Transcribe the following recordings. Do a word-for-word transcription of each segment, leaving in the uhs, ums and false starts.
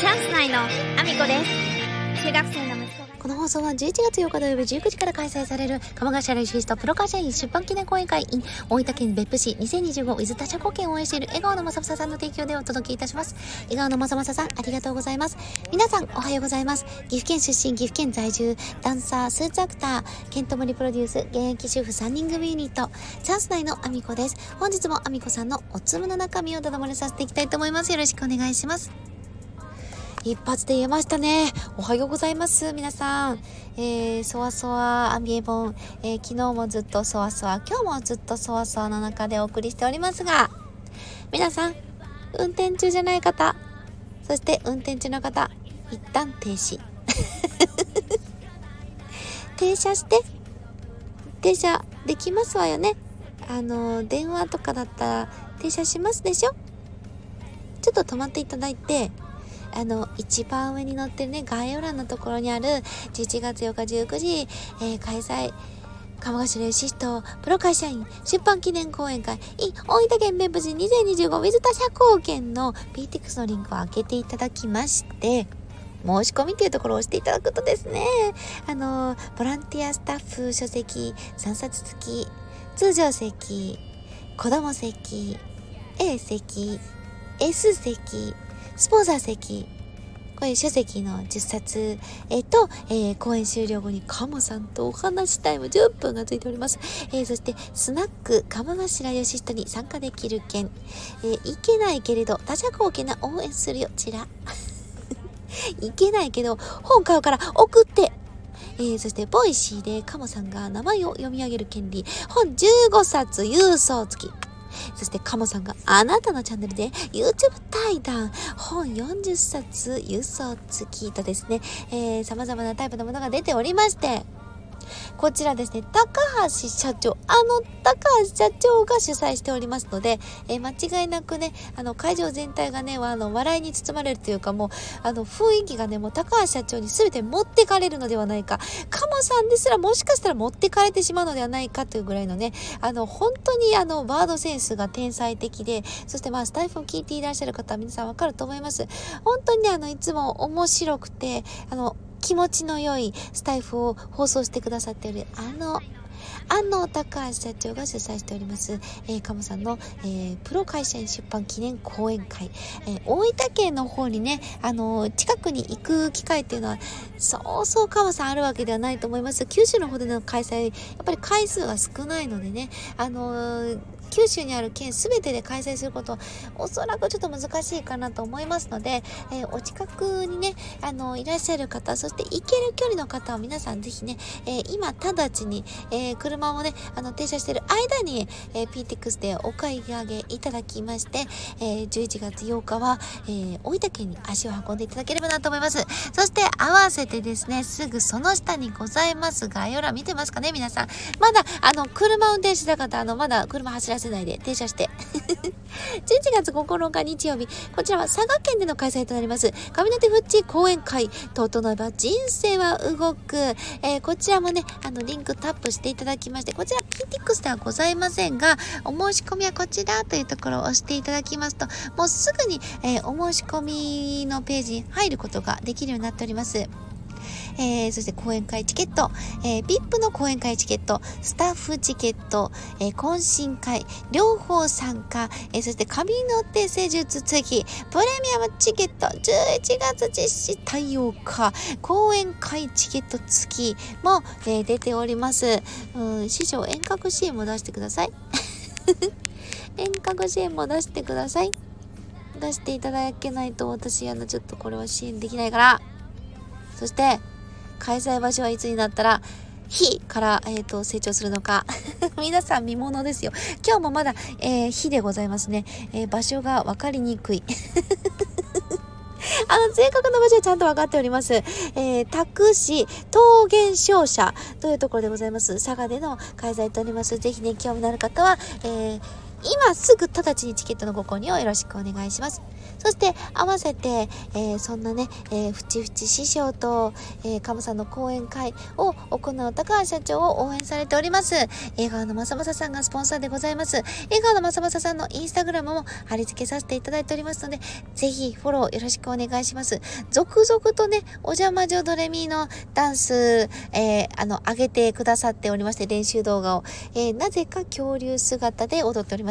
チャンス内のアミコです。中学生の息子がこの放送はじゅういちがつようか土曜日じゅうくじから開催される鴨頭レシストプロ会社員出版記念講演会 in 大分県別府市にせんにじゅうご with 他社貢献を応援している笑顔のまさまささんの提供でお届けいたします。笑顔のまさまささん、ありがとうございます。皆さんおはようございます。岐阜県出身、岐阜県在住、ダンサー、スーツアクター、ケントモリプロデュース、現役主婦さんにん組ユニットチャンス内のアミコです。本日もアミコさんのおつむの中身をただ漏れさせていきたいと思います。よろしくお願いします。一発で言えましたね。おはようございます。皆さん、えー、そわそわアンビエボン、えー、昨日もずっとそわそわ、今日もずっとそわそわの中でお送りしておりますが、皆さん、運転中じゃない方、そして運転中の方、一旦停止。停車して、停車できますわよね。あの、電話とかだったら停車しますでしょ。ちょっと止まっていただいて、あの一番上に載ってるね、概要欄のところにあるじゅういちがつようかじゅうくじ、えー、開催鴨頭レシストプロ会社員出版記念講演会 in 大分県別府市にせんにじゅうご with 他社貢献の ピーティックス のリンクを開けていただきまして、申し込みっていうところを押していただくとですね、あのボランティアスタッフ書籍さんさつ付き、通常席、子供席、 A 席、 S 席、スポンサー席、こういう書籍のじゅっさつ、えー、と、えー、講演終了後にカモさんとお話タイムじゅっぷんがついております。えー、そしてスナック鴨頭よしひとに参加できる券、えー、いけないけれど他社貢献な応援するよ、ちらいけないけど本買うから送って、えー、そしてボイシーでカモさんが名前を読み上げる権利、本じゅうごさつ郵送付き。そしてカモさんがあなたのチャンネルで YouTube 対談本よんじゅっさつ郵送付きとですね、えー、様々なタイプのものが出ておりまして、こちらですね、高橋社長、あの高橋社長が主催しておりますので、えー、間違いなくね、あの会場全体がね、あの笑いに包まれるというか、もうあの雰囲気がね、もう高橋社長に全て持ってかれるのではないか、カモさんですらもしかしたら持ってかれてしまうのではないかというぐらいのね、あの本当にあのワードセンスが天才的で、そしてまあスタイフを聞いていらっしゃる方は皆さんわかると思います。本当にね、あのいつも面白くて、あの気持ちの良いスタイフを放送してくださっているあのあの高橋社長が主催しております、えー、カモさんの、えー、プロ会社員出版記念講演会、えー、大分県の方にね、あのー、近くに行く機会っていうのはそうそうカモさんあるわけではないと思います。九州の方での開催、やっぱり回数が少ないのでね、あのー九州にある県すべてで開催することはおそらくちょっと難しいかなと思いますので、えー、お近くにね、あのいらっしゃる方、そして行ける距離の方は皆さんぜひね、えー、今直ちに、えー、車をね、あの停車している間に、えー、ピーティックス でお買い上げいただきまして、えー、じゅういちがつようかは、えー、大分県に足を運んでいただければなと思います。そして合わせてですね、すぐその下にございます概要欄見てますかね、皆さん。まだあの車運転した方、あのまだ車走らせないで停車してじゅういちがつここのか日曜日、こちらは佐賀県での開催となります上手フッチ講演会、整えば人生は動く、えー、こちらもね、あのリンクタップしていただきまして、こちら ピーティックス ではございませんが、お申し込みはこちらというところを押していただきますと、もうすぐに、えー、お申し込みのページに入ることができるようになっております。えー、そして講演会チケット、えー、ブイアイピー の講演会チケット、スタッフチケット、えー、懇親会、両方参加、えー、そして髪の手施術付き、プレミアムチケット、じゅういちがつ実施対応か、講演会チケット付きも、えー、出ております。うん、師匠遠隔支援も出してください。遠隔支援も出してください。出していただけないと私あのちょっとこれは支援できないから。そして開催場所はいつになったら日から、えー、と成長するのか皆さん見ものですよ。今日もまだ、えー、日でございますね、えー、場所が分かりにくいあの正確な場所はちゃんと分かっております。えー、多久市桃源商社というところでございます。佐賀での開催となります。ぜひね、興味のある方は、えー、今すぐ直ちにチケットのご購入をよろしくお願いします。 そして合わせて、えー、そんなね、えー、ふちふち師匠と、えー、カモさんの講演会を行う高橋社長を応援されております。笑顔のまさまささんがスポンサーでございます。笑顔のまさまささんのインスタグラムも貼り付けさせていただいておりますので、ぜひフォローよろしくお願いします。続々とね、お邪魔女ドレミのダンス、えー、あの、上げてくださっておりまして、練習動画を、えー、なぜか恐竜姿で踊っております。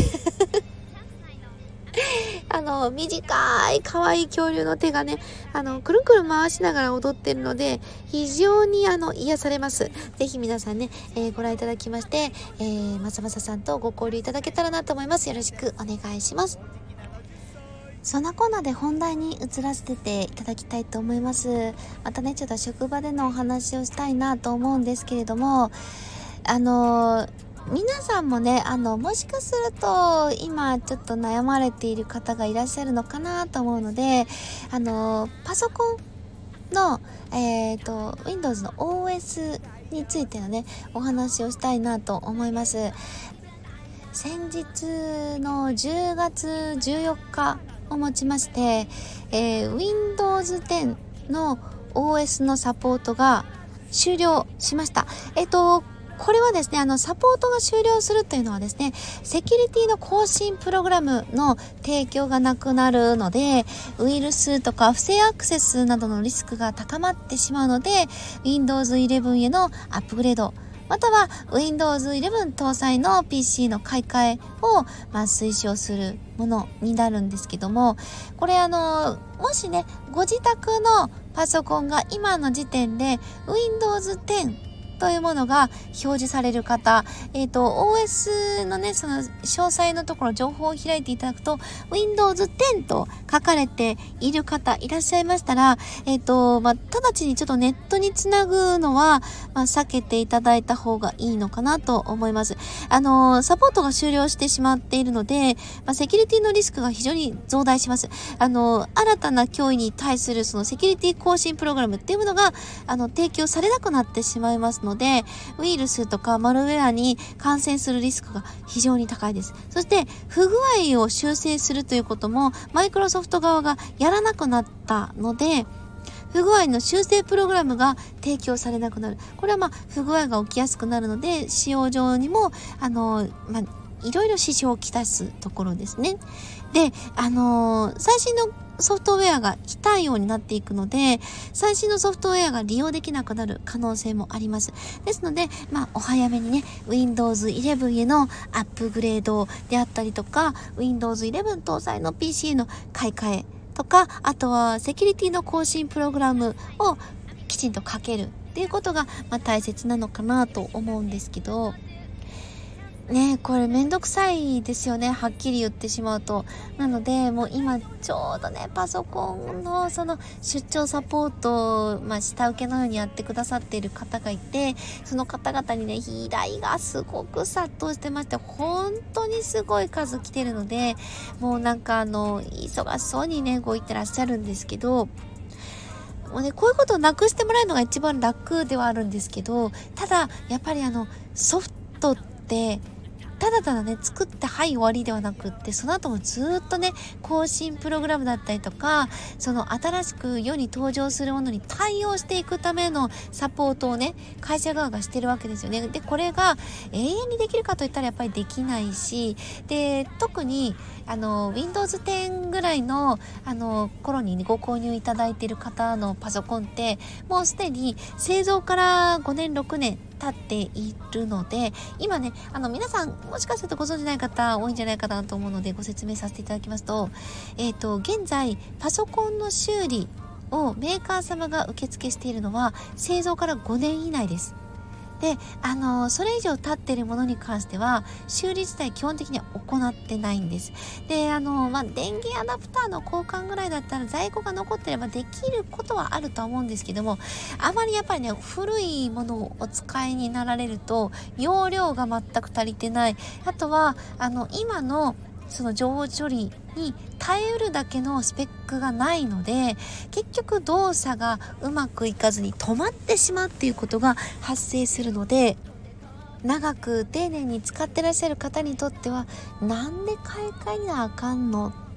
あの、短い可愛い恐竜の手がね、あの、くるくる回しながら踊ってるので、非常にあの、癒されます。ぜひ皆さんね、えー、ご覧いただきまして、えー、まさまささんとご交流いただけたらなと思います。よろしくお願いします。そんなコーナーで本題に移らせていただきたいと思います。またね、ちょっと職場でのお話をしたいなと思うんですけれども、あのー、皆さんもね、あの、もしかすると今ちょっと悩まれている方がいらっしゃるのかなと思うので、あの、パソコンの、えっと、Windows の オーエス についてのね、お話をしたいなと思います。先日のじゅうがつじゅうよっかをもちまして、えー、Windows テンの オーエス のサポートが終了しました。えっと、これはですね、あの、サポートが終了するというのはですね、セキュリティの更新プログラムの提供がなくなるので、ウイルスとか不正アクセスなどのリスクが高まってしまうので、Windows イレブンへのアップグレード、または Windows イレブン搭載の ピーシー の買い替えを、まあ、推奨するものになるんですけども、これあの、もしね、ご自宅のパソコンが今の時点で Windows テンというものが表示される方、えっと、オーエス のね、その詳細のところ情報を開いていただくと、Windows テンと書かれている方いらっしゃいましたら、えっと、まあ、直ちにちょっとネットにつなぐのは、まあ、避けていただいた方がいいのかなと思います。あの、サポートが終了してしまっているので、まあ、セキュリティのリスクが非常に増大します。あの、新たな脅威に対するそのセキュリティ更新プログラムっていうものが、あの、提供されなくなってしまいますので、のでウイルスとかマルウェアに感染するリスクが非常に高いです。そして不具合を修正するということもマイクロソフト側がやらなくなったので、不具合の修正プログラムが提供されなくなる。これはまあ不具合が起きやすくなるので、使用上にもあの、まあ、いろいろ支障をきたすところですね。で、あのー、最新のソフトウェアが非対応になっていくので、最新のソフトウェアが利用できなくなる可能性もあります。ですので、まあ、お早めにね、Windows イレブンへのアップグレードであったりとか、Windows イレブン搭載の ピーシー の買い替えとか、あとはセキュリティの更新プログラムをきちんとかけるっていうことが、まあ、大切なのかなと思うんですけど、ね、これめんどくさいですよね、はっきり言ってしまうと。なのでもう今ちょうどね、パソコンのその出張サポートを、まあ、下請けのようにやってくださっている方がいて、その方々にね、依頼がすごく殺到してまして、本当にすごい数来てるので、もうなんかあの忙しそうにね動いてらっしゃるんですけど、もうね、こういうことをなくしてもらえるのが一番楽ではあるんですけど、ただやっぱりあのソフトってただただね作ってはい終わりではなくって、その後もずっとね更新プログラムだったりとか、その新しく世に登場するものに対応していくためのサポートをね会社側がしてるわけですよね。でこれが永遠にできるかといったらやっぱりできないし、で特にあの Windows テンぐらいのあの頃に、ね、ご購入いただいている方のパソコンってもうすでに製造からごねんろくねん経っているので、今ねあの皆さんもしかするとご存じない方多いんじゃないかなと思うのでご説明させていただきますと、えっと現在パソコンの修理をメーカー様が受付しているのは製造からごねん以内です。で、あのそれ以上経っているものに関しては修理自体基本的には行ってないんです。で、あのまあ、電源アダプターの交換ぐらいだったら在庫が残ってればできることはあるとは思うんですけども、あまりやっぱりね古いものをお使いになられると容量が全く足りてない、あとはあの今のその情報処理に耐えうるだけのスペックがないので、結局動作がうまくいかずに止まってしまうっていうことが発生するので、長く丁寧に使ってらっしゃる方にとってはなんで買い替えなあかんのっ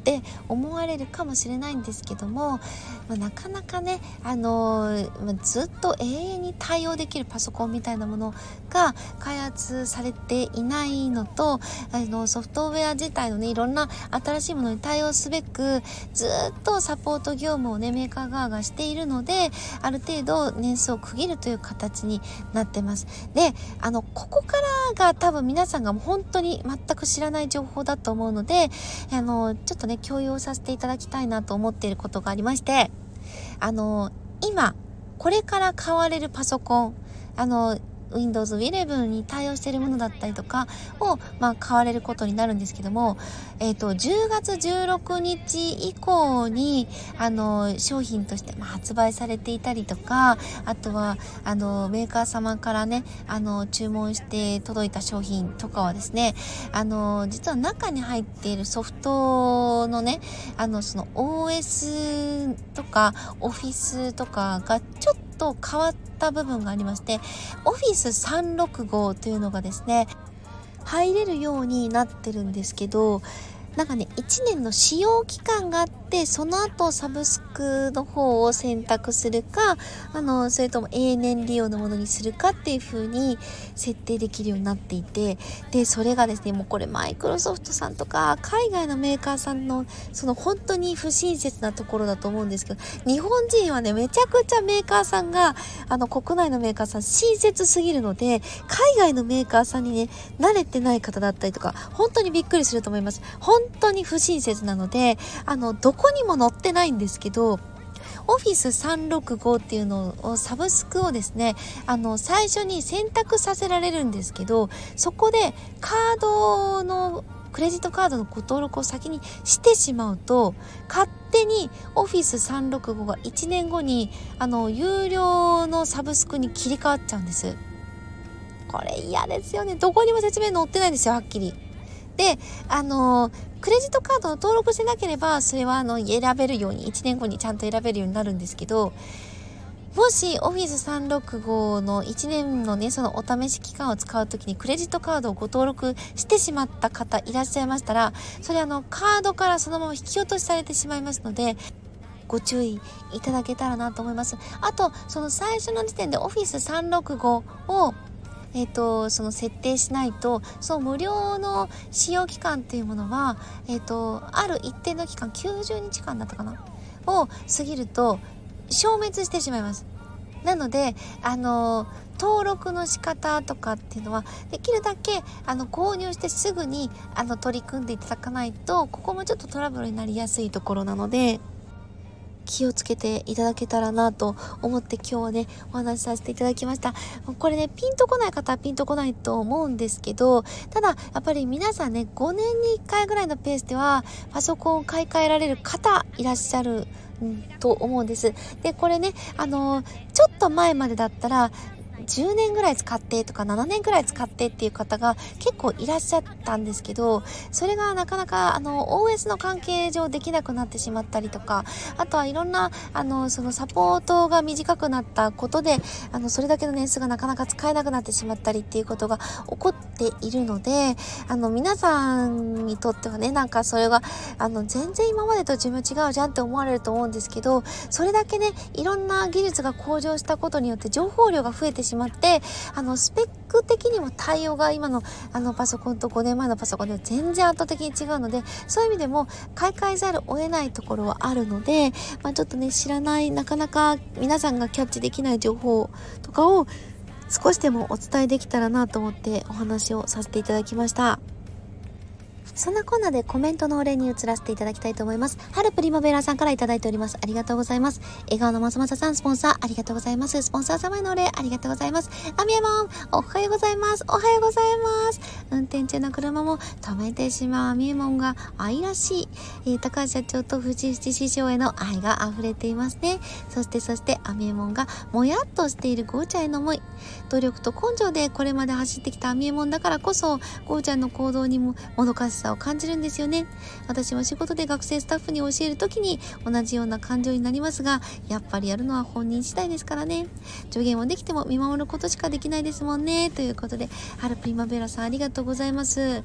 って思われるかもしれないんですけども、まあ、なかなかね、あのーまあ、ずっと永遠に対応できるパソコンみたいなものが開発されていないのと、あのソフトウェア自体のねいろんな新しいものに対応すべくずっとサポート業務をねメーカー側がしているので、ある程度年数を区切るという形になってます。で、あのここからが多分皆さんがもう本当に全く知らない情報だと思うので、あのちょっとね共有させていただきたいなと思っていることがありまして、あの今これから買われるパソコン、あの ウィンドウズイレブン に対応しているものだったりとかを、まあ、買われることになるんですけども、えっと、じゅうがつじゅうろくにち以降にあの商品として、まあ、発売されていたりとか、あとはあのメーカー様からねあの注文して届いた商品とかはですね、あの実は中に入っているソフトのね、あのその オーエス とか オフィス とかがちょっと変わった部分がありまして、オフィスさんろくごというのがですね入れるようになってるんですけど、なんかねいちねんの使用期間があって、その後サブスクの方を選択するか、あのそれとも永年利用のものにするかっていう風に設定できるようになっていて、でそれがですねもうこれマイクロソフトさんとか海外のメーカーさんのその本当に不親切なところだと思うんですけど、日本人はねめちゃくちゃメーカーさんがあの国内のメーカーさん親切すぎるので、海外のメーカーさんにね慣れてない方だったりとか本当にびっくりすると思います。本当に不親切なので、あのどこにも載ってないんですけど、オフィスさんろくごっていうのをサブスクをですね、あの最初に選択させられるんですけど、そこでカードのクレジットカードのご登録を先にしてしまうと、勝手にオフィスさんろくごがいちねんごにあの有料のサブスクに切り替わっちゃうんです。これ嫌ですよね。どこにも説明載ってないんですよ、はっきり。で、あのクレジットカードの登録してなければそれはあの選べるようにいちねんごにちゃんと選べるようになるんですけど、もしオフィスさんろくごのいちねんのねそのお試し期間を使うときにクレジットカードをご登録してしまった方いらっしゃいましたら、それあのカードからそのまま引き落としされてしまいますので、ご注意いただけたらなと思います。あとその最初の時点でオフィスさんろくごをえっと、その設定しないと、その無料の使用期間っていうものは、えっと、ある一定の期間、きゅうじゅうにちかんだったかなを過ぎると消滅してしまいます。なので、あの、登録の仕方とかっていうのは、できるだけ、あの、購入してすぐに、あの、取り組んでいただかないと、ここもちょっとトラブルになりやすいところなので、気をつけていただけたらなと思って今日はねお話しさせていただきました。これねピンとこない方はピンとこないと思うんですけど、ただやっぱり皆さんねごねんにいっかいぐらいのペースではパソコンを買い替えられる方いらっしゃると思うんです。でこれねあのちょっと前までだったらじゅうねんぐらい使ってとかななねんぐらい使ってっていう方が結構いらっしゃったんですけど、それがなかなかあの オーエス の関係上できなくなってしまったりとか、あとはいろんなあのそのサポートが短くなったことであのそれだけの年数がなかなか使えなくなってしまったりっていうことが起こっているので、あの皆さんにとってはねなんかそれがあの全然今までと自分違うじゃんって思われると思うんですけど、それだけねいろんな技術が向上したことによって情報量が増えてしまってあのスペック的にも対応が今のあのパソコンとごねんまえのパソコンでは全然圧倒的に違うので、そういう意味でも買い替えざるを得ないところはあるので、まあ、ちょっとね知らないなかなか皆さんがキャッチできない情報とかを少しでもお伝えできたらなと思ってお話をさせていただきました。そんなこんなでコメントのお礼に移らせていただきたいと思います。春プリマベラさんからいただいております。ありがとうございます。笑顔のまさまささん、スポンサーありがとうございます。スポンサー様へのお礼ありがとうございます。あみえもん、おはようございます。おはようございます。運転中の車も止めてしまうあみえもんが愛らしい、えー、高橋社長と藤井師匠への愛が溢れていますね。そしてそしてあみえもんがもやっとしているゴーちゃんへの思い、努力と根性でこれまで走ってきたあみえもんだからこそゴーちゃんの行動にももどかしさを感じるんですよね。私も仕事で学生スタッフに教えるときに同じような感情になりますが、やっぱりやるのは本人次第ですからね。助言もできても見守ることしかできないですもんね。ということで、ハルプリマベラさんありがとうございます。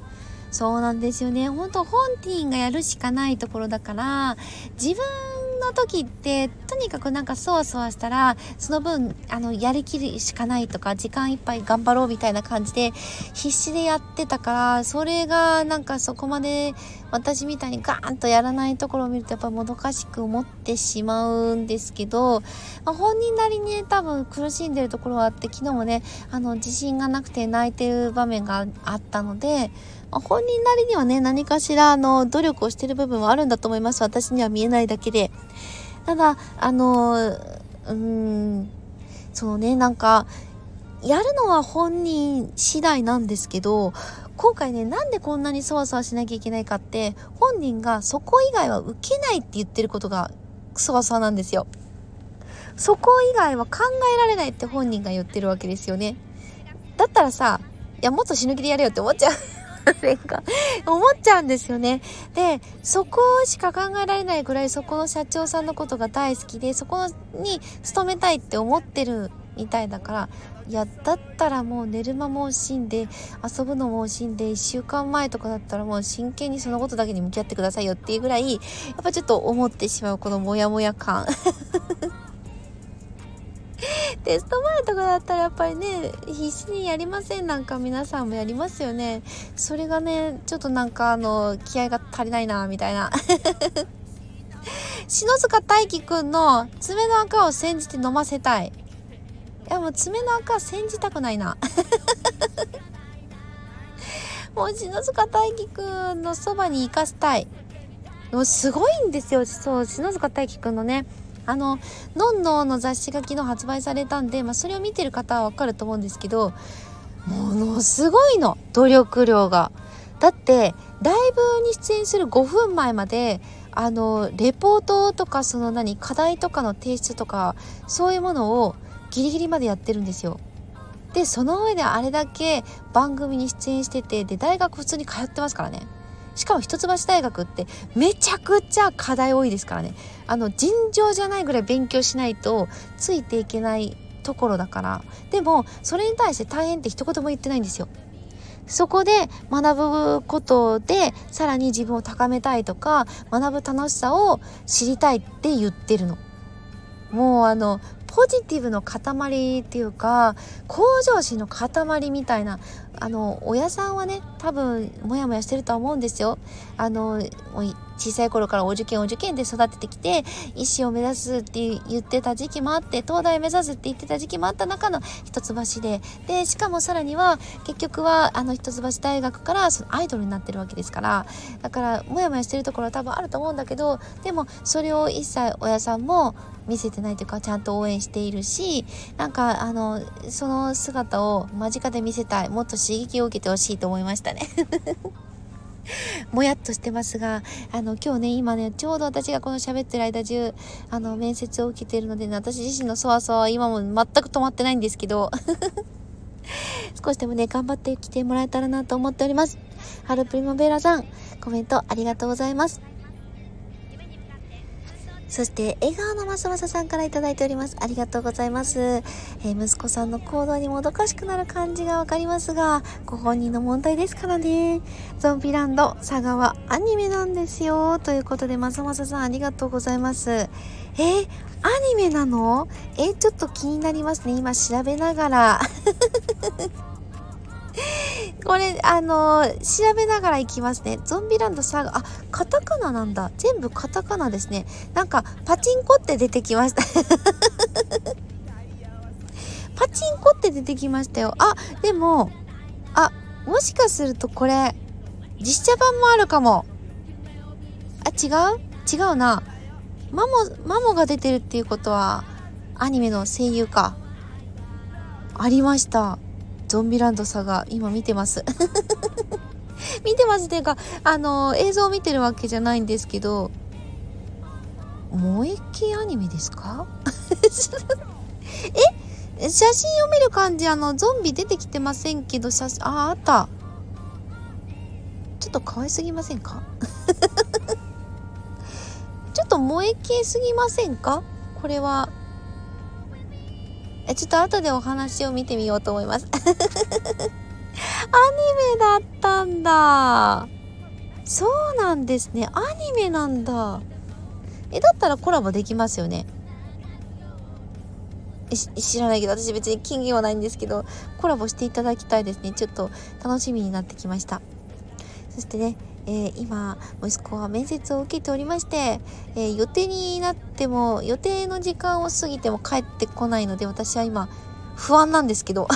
そうなんですよね。本当本人がやるしかないところだから、自分の時ってとにかくなんかそわそわしたらその分あのやりきるしかないとか、時間いっぱい頑張ろうみたいな感じで必死でやってたから、それがなんかそこまで私みたいにガーンとやらないところを見るとやっぱもどかしく思ってしまうんですけど、まあ、本人なりにね多分苦しんでるところはあって、昨日もねあの自信がなくて泣いてる場面があったので、まあ、本人なりにはね何かしらあの努力をしてる部分はあるんだと思います。私には見えないだけで。ただあのうーんそうね、なんかやるのは本人次第なんですけど、今回ねなんでこんなにそわそわしなきゃいけないかって、本人がそこ以外は受けないって言ってることがそわそわなんですよ。そこ以外は考えられないって本人が言ってるわけですよね。だったらさ、いやもっと死ぬ気でやれよって思っちゃうなんか思っちゃうんですよね。で、そこしか考えられないぐらいそこの社長さんのことが大好きで、そこに勤めたいって思ってるみたいだから、いやだったらもう寝る間も惜しんで遊ぶのも惜しんで、いっしゅうかんまえとかだったらもう真剣にそのことだけに向き合ってくださいよっていうぐらい、やっぱちょっと思ってしまうこのモヤモヤ感テスト前とかだったらやっぱりね必死にやりません？なんか皆さんもやりますよね。それがねちょっとなんかあの気合が足りないなみたいな篠塚大輝くんの爪の赤を煎じて飲ませたい。いやもう爪の赤煎じたくないなもう篠塚大輝くんのそばに行かせたい。もうすごいんですよ。そう、篠塚大輝くんのねあののんのの雑誌が昨日発売されたんで、まあ、それを見てる方はわかると思うんですけど、ものすごいの努力量が。だってライブに出演するごふんまえまであのレポートとかその何課題とかの提出とかそういうものをギリギリまでやってるんですよ。でその上であれだけ番組に出演してて、で大学普通に通ってますからね。しかも一橋大学ってめちゃくちゃ課題多いですからね。あの尋常じゃないぐらい勉強しないとついていけないところだから。でもそれに対して大変って一言も言ってないんですよ。そこで学ぶことでさらに自分を高めたいとか、学ぶ楽しさを知りたいって言ってるの。もうあのポジティブの塊っていうか向上心の塊みたいな、あの親さんはね多分モヤモヤしてるとは思うんですよ。あの小さい頃からお受験お受験で育ててきて、医師を目指すって言ってた時期もあって、東大目指すって言ってた時期もあった中の一橋で、でしかもさらには結局はあの一橋大学からそのアイドルになってるわけですから、だからモヤモヤしてるところは多分あると思うんだけど、でもそれを一切親さんも見せてないというかちゃんと応援しているし、なんかあのその姿を間近で見せたい、もっと刺激を受けてほしいと思いましたねもやっとしてますが、あの今日ね今ねちょうど私がこの喋ってる間中あの面接を受けているので、ね、私自身のそわそわは今も全く止まってないんですけど少しでもね頑張ってきてもらえたらなと思っております。ハルプリモベラさんコメントありがとうございます。そして笑顔のまさまささんからいただいております。ありがとうございます。えー、息子さんの行動にもどかしくなる感じがわかりますが、ご本人の問題ですからね。ゾンビランド佐賀はアニメなんですよということで、まさまささんありがとうございます。えー、アニメなの？えー、ちょっと気になりますね。今調べながらこれあのー、調べながらいきますね。ゾンビランドサガ、あ、カタカナなんだ。全部カタカナですね。なんかパチンコって出てきましたパチンコって出てきましたよ。あ、でもあ、もしかするとこれ実写版もあるかも。あ、違う違うな。マモマモが出てるっていうことはアニメの声優か。ありました。ゾンビランドサガ今見てます見てますっていうかあの映像を見てるわけじゃないんですけど、萌え系アニメですかえ、写真を見る感じあのゾンビ出てきてませんけど、写真ああったちょっと可愛すぎませんかちょっと萌え系すぎませんかこれは。えちょっと後でお話を見てみようと思いますメだったんだ。そうなんですね。アニメなんだ。え、だったらコラボできますよね。知らないけど、私別に金言はないんですけど、コラボしていただきたいですね。ちょっと楽しみになってきました。そしてね、えー、今息子は面接を受けておりまして、えー、予定になっても予定の時間を過ぎても帰ってこないので、私は今不安なんですけど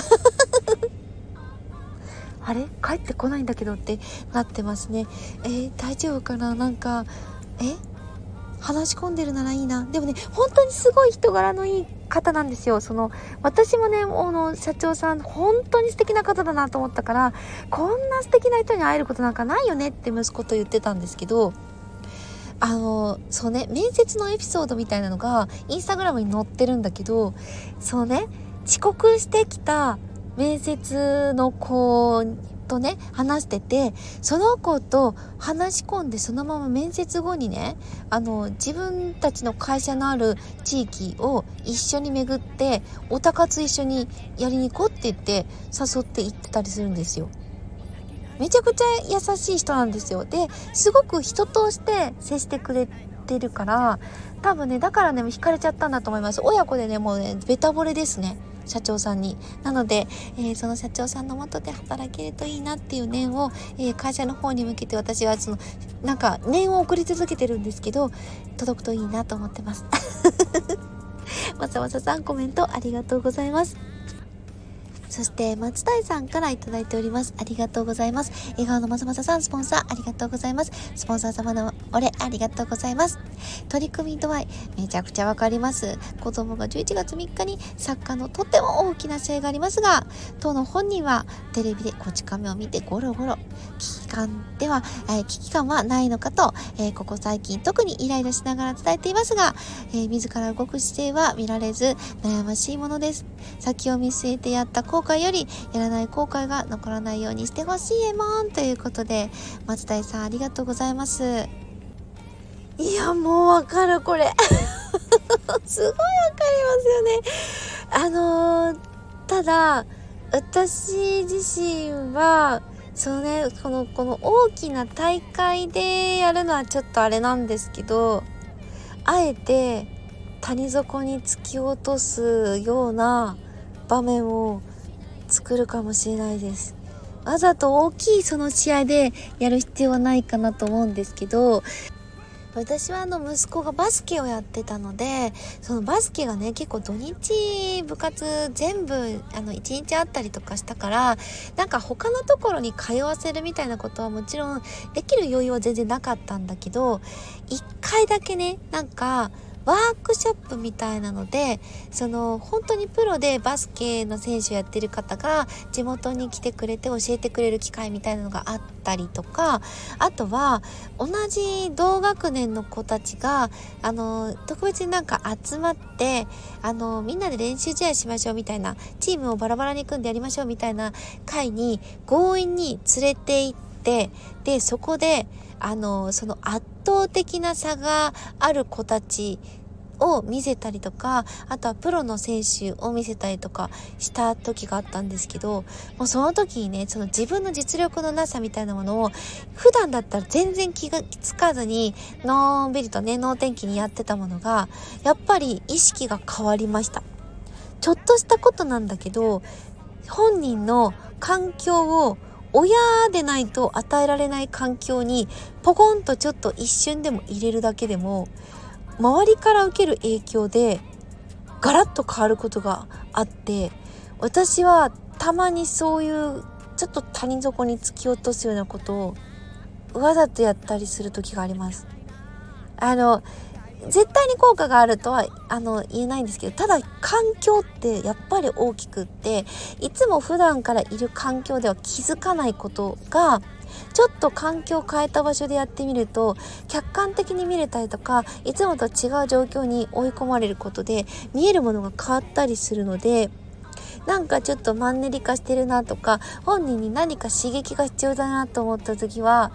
あれ帰ってこないんだけどってなってますね。えー、大丈夫かな。なんかえ話し込んでるならいいな。でもね、本当にすごい人柄のいい方なんですよ。その私もね、あの社長さん本当に素敵な方だなと思ったから、こんな素敵な人に会えることなんかないよねって息子と言ってたんですけど、あのそうね、面接のエピソードみたいなのがインスタグラムに載ってるんだけど、そうね、遅刻してきた面接の子とね話してて、その子と話し込んで、そのまま面接後にね、あの自分たちの会社のある地域を一緒に巡っておたかつ一緒にやりに行こうって言って誘って行ってたりするんですよ。めちゃくちゃ優しい人なんですよ。で、すごく人として接してくれてるから、多分ね、だからね惹かれちゃったんだと思います。親子でね、もうねベタ惚れですね、社長さんに。なので、えー、その社長さんの下で働けるといいなっていう念を、えー、会社の方に向けて、私はそのなんか念を送り続けてるんですけど、届くといいなと思ってますまさまささん、コメントありがとうございます。そして松谷さんからいただいております。ありがとうございます。笑顔のまさまささん、スポンサーありがとうございます。スポンサー様のお礼ありがとうございます。取り組み度合いめちゃくちゃわかります。子供がじゅういちがつみっかにサッカーのとっても大きな試合がありますが、当の本人はテレビでこち亀を見てゴロゴロ、危機感では、えー、危機感はないのかと、えー、ここ最近特にイライラしながら伝えていますが、えー、自ら動く姿勢は見られず悩ましいものです。先を見据えてやった後悔よりやらない後悔が残らないようにしてほしいえもんということで、松谷さんありがとうございます。いや、もうわかる、これすごいわかりますよね。あのー、ただ私自身はそのね、このこの大きな大会でやるのはちょっとあれなんですけど、あえて谷底に突き落とすような場面を作るかもしれないです。わざと大きいその試合でやる必要はないかなと思うんですけど、私はあの息子がバスケをやってたので、そのバスケがね結構土日部活全部あのいちにちあったりとかしたから、なんか他のところに通わせるみたいなことはもちろんできる余裕は全然なかったんだけど、一回だけね、なんかワークショップみたいなので、その本当にプロでバスケの選手やってる方が地元に来てくれて教えてくれる機会みたいなのがあったりとか、あとは同じ同学年の子たちがあの特別になんか集まってあのみんなで練習試合しましょうみたいな、チームをバラバラに組んでやりましょうみたいな会に強引に連れて行って、でそこであのその圧倒的な差がある子たちを見せたりとか、あとはプロの選手を見せたりとかした時があったんですけど、もうその時にね、その自分の実力のなさみたいなものを普段だったら全然気がつかずにのんびりとね能天気にやってたものが、やっぱり意識が変わりました。ちょっとしたことなんだけど、本人の環境を親でないと与えられない環境にポコンとちょっと一瞬でも入れるだけでも、周りから受ける影響でガラッと変わることがあって、私はたまにそういうちょっと谷底に突き落とすようなことをわざとやったりする時があります。あの絶対に効果があるとはあの言えないんですけど、ただ環境ってやっぱり大きくって、いつも普段からいる環境では気づかないことがちょっと環境を変えた場所でやってみると客観的に見れたりとか、いつもと違う状況に追い込まれることで見えるものが変わったりするので、なんかちょっとマンネリ化してるなとか、本人に何か刺激が必要だなと思った時は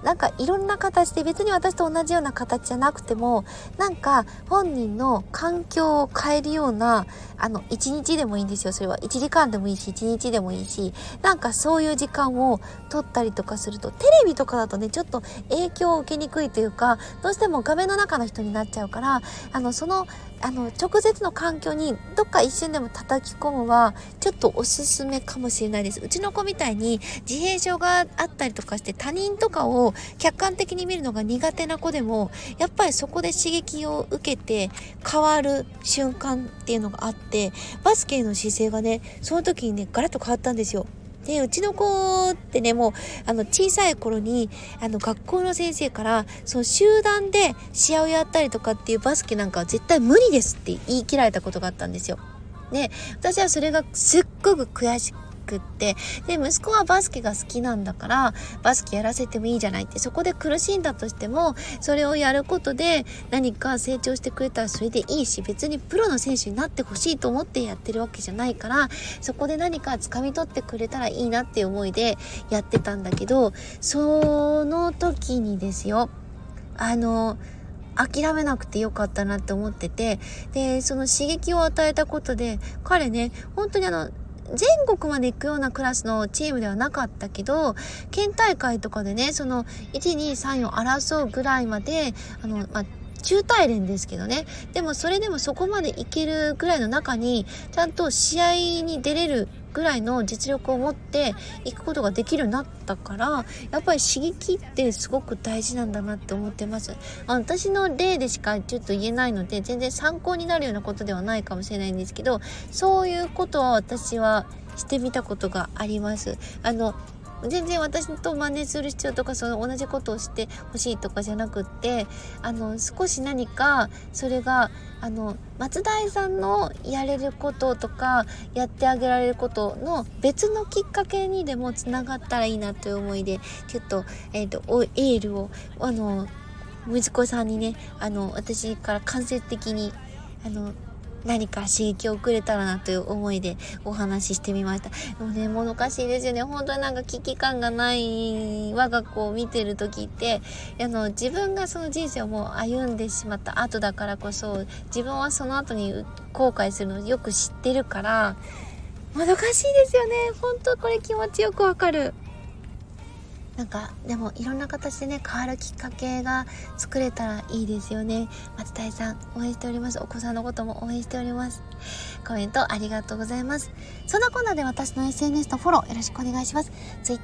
なんかいろんな形で、別に私と同じような形じゃなくても、なんか本人の環境を変えるような、あの一日でもいいんですよ。それはいちじかんでもいいし、いちにちでもいいし、なんかそういう時間を取ったりとかすると、テレビとかだとねちょっと影響を受けにくいというか、どうしても画面の中の人になっちゃうから、あのそのあの直接の環境にどっか一瞬でも叩き込むはちょっとおすすめかもしれないです。うちの子みたいに自閉症があったりとかして、他人とかを客観的に見るのが苦手な子でも、やっぱりそこで刺激を受けて変わる瞬間っていうのがあって、バスケの姿勢がねその時にねガラッと変わったんですよ。で、うちの子ってね、もうあの小さい頃にあの学校の先生から、その集団で試合をやったりとかっていうバスケなんかは絶対無理ですって言い切られたことがあったんですよ。で、私はそれがすっごく悔しくって、で息子はバスケが好きなんだからバスケやらせてもいいじゃないって、そこで苦しんだとしてもそれをやることで何か成長してくれたらそれでいいし、別にプロの選手になってほしいと思ってやってるわけじゃないから、そこで何か掴み取ってくれたらいいなっていう思いでやってたんだけど、その時にですよ、あの諦めなくてよかったなって思ってて、でその刺激を与えたことで彼ね、本当にあの全国まで行くようなクラスのチームではなかったけど、県大会とかでね、そのいち、に、さん、よん争うぐらいまで、あの、まあ、中大連ですけどね、でもそれでもそこまでいけるぐらいの中に、ちゃんと試合に出れるぐらいの実力を持っていくことができるようになったから、やっぱり刺激ってすごく大事なんだなって思ってます。あ私の例でしかちょっと言えないので、全然参考になるようなことではないかもしれないんですけど、そういうことは私はしてみたことがあります。あの全然私と真似する必要とか、その同じことをしてほしいとかじゃなくって、あの少し何かそれがあの松平さんのやれることとかやってあげられることの別のきっかけにでもつながったらいいなという思いで、ちょっとえっとエールをあの息子さんにね、あの私から間接的にあの何か刺激をくれたらなという思いでお話ししてみました。でもね、もどかしいですよね。本当になんか危機感がない我が子を見てる時って、あの自分がその人生をもう歩んでしまった後だからこそ、自分はその後に後悔するのをよく知ってるから、もどかしいですよね。本当これ気持ちよくわかる。なんかでもいろんな形でね変わるきっかけが作れたらいいですよね。松平さん応援しております。お子さんのことも応援しております。コメントありがとうございます。そんなこんなで私の エスエヌエス とフォローよろしくお願いします。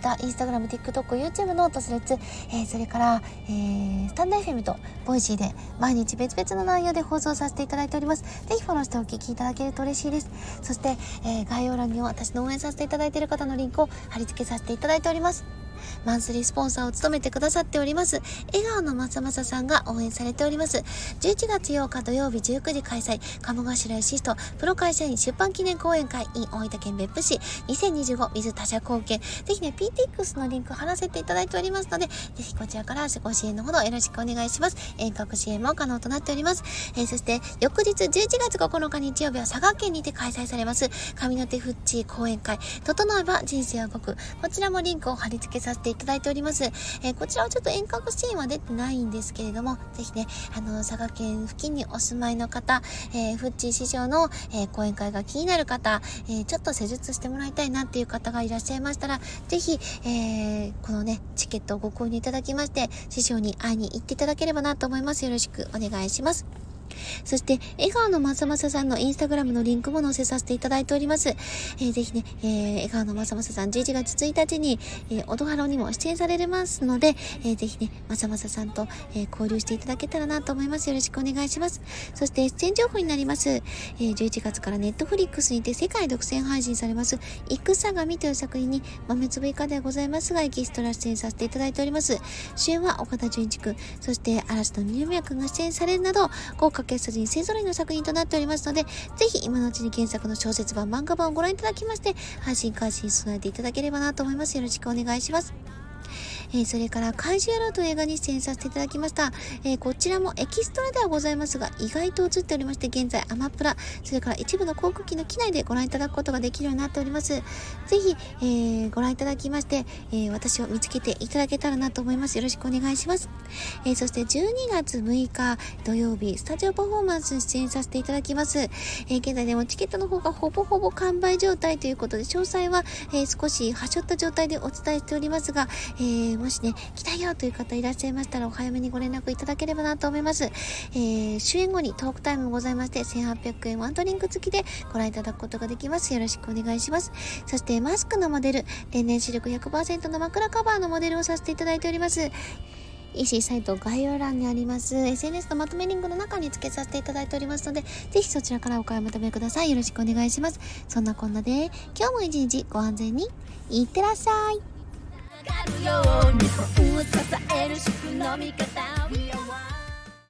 Twitter、Instagram、TikTok、YouTube ノートスレッズ、えー、それから、えー、スタンド エフエム とボイシーで毎日別々の内容で放送させていただいております。ぜひフォローしてお聞きいただけると嬉しいです。そして、えー、概要欄には私の応援させていただいている方のリンクを貼り付けさせていただいております。マンスリースポンサーを務めてくださっております笑顔のまさまささんが応援されております。じゅういちがつようか土曜日じゅうくじ開催、鴨頭エシストプロ会社員出版記念講演会 in 大分県別府市にせんにじゅうご with 他社貢献。ぜひね ピーティーエックス のリンク貼らせていただいておりますので、ぜひこちらからご支援のほどよろしくお願いします。遠隔支援も可能となっております。えー、そして翌日じゅういちがつここのか日曜日は佐賀県にて開催されます神の手フッチ講演会整えば人生は動く。こちらもリンクを貼り付けさせていただいております。えー、こちらはちょっと遠隔支援は出てないんですけれども、ぜひねあの佐賀県付近にお住まいの方、えー、フッチー師匠の、えー、講演会が気になる方、えー、ちょっと施術してもらいたいなっていう方がいらっしゃいましたら、ぜひ、えー、このねチケットをご購入いただきまして師匠に会いに行っていただければなと思います。よろしくお願いします。そして笑顔のまさまささんのインスタグラムのリンクも載せさせていただいております。えー、ぜひね、えー、笑顔のまさまささんじゅういちがつついたちに、えー、オドハロにも出演されますので、えー、ぜひねまさまささんと、えー、交流していただけたらなと思います。よろしくお願いします。そして出演情報になります。えー、じゅういちがつからネットフリックスにて世界独占配信されます戦神という作品に豆粒以下ではございますがエキストラ出演させていただいております。主演は岡田准一くん、そして嵐の二宮くんが出演されるなど豪華キャスト陣勢ぞろいの作品となっておりますので、ぜひ今のうちに原作の小説版漫画版をご覧いただきまして配信開始に備えていただければなと思います。よろしくお願いします。 えー、それから怪獣野郎という映画に出演させていただきました。えー、こちらもエキストラではございますが、意外と映っておりまして、現在アマプラ、それから一部の航空機の機内でご覧いただくことができるようになっております。ぜひ、えー、ご覧いただきまして、えー、私を見つけていただけたらなと思います。よろしくお願いします。えー、そしてじゅうにがつむいか土曜日、スタジオパフォーマンスに出演させていただきます。えー、現在でもチケットの方がほぼほぼ完売状態ということで、詳細は、えー、少しはしょった状態でお伝えしておりますが、えー、もしね、来たよという方いらっしゃいましたら、お早めにご連絡いただければなと思います。えー、終演後にトークタイムもございまして、せんはっぴゃくえんワンドリンク付きでご覧いただくことができます。よろしくお願いします。そして、マスクのモデル、天然視力 ひゃくパーセント の枕カバーのモデルをさせていただいております。イーシー サイト概要欄にあります エスエヌエス のまとめリンクの中に付けさせていただいておりますので、ぜひそちらからお買い求めください。よろしくお願いします。そんなこんなで今日も一日ご安全にいってらっしゃい。